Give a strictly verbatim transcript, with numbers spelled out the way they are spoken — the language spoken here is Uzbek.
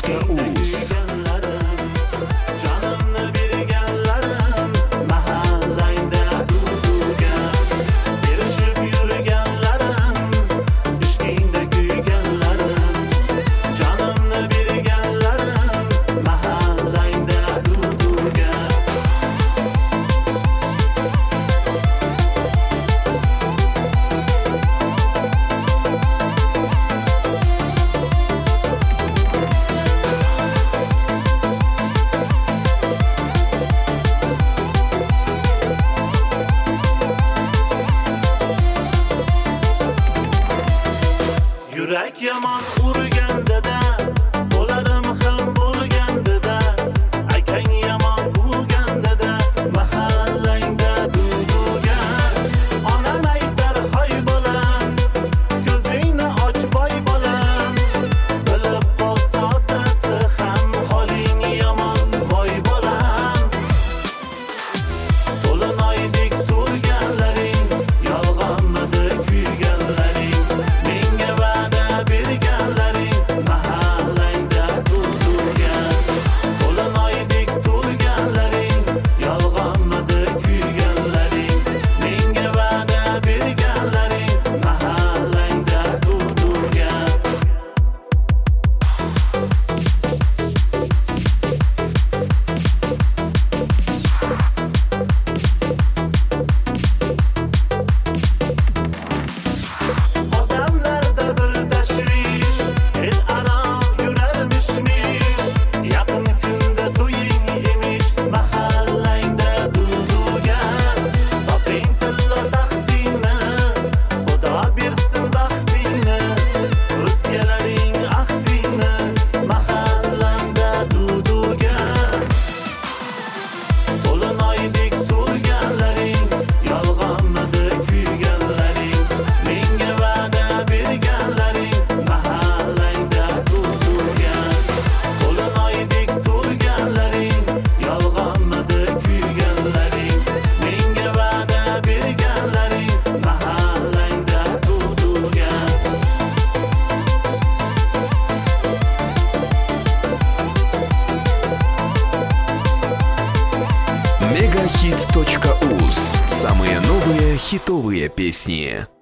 точка uz. Yurak yomon urganda-da, bo'larim ham bo'lganda-da, akang yomon quvganda-da, mahallangda duduga. Onam aytar hoy bolam, ko'zingni och boy bolam, bilib qolsa otasi ham holing yomon voy bolam. To'linoydek to'lganlaring, yolg'onmidi kuyganlaring, мегахит точка uz. Самые новые хитовые песни.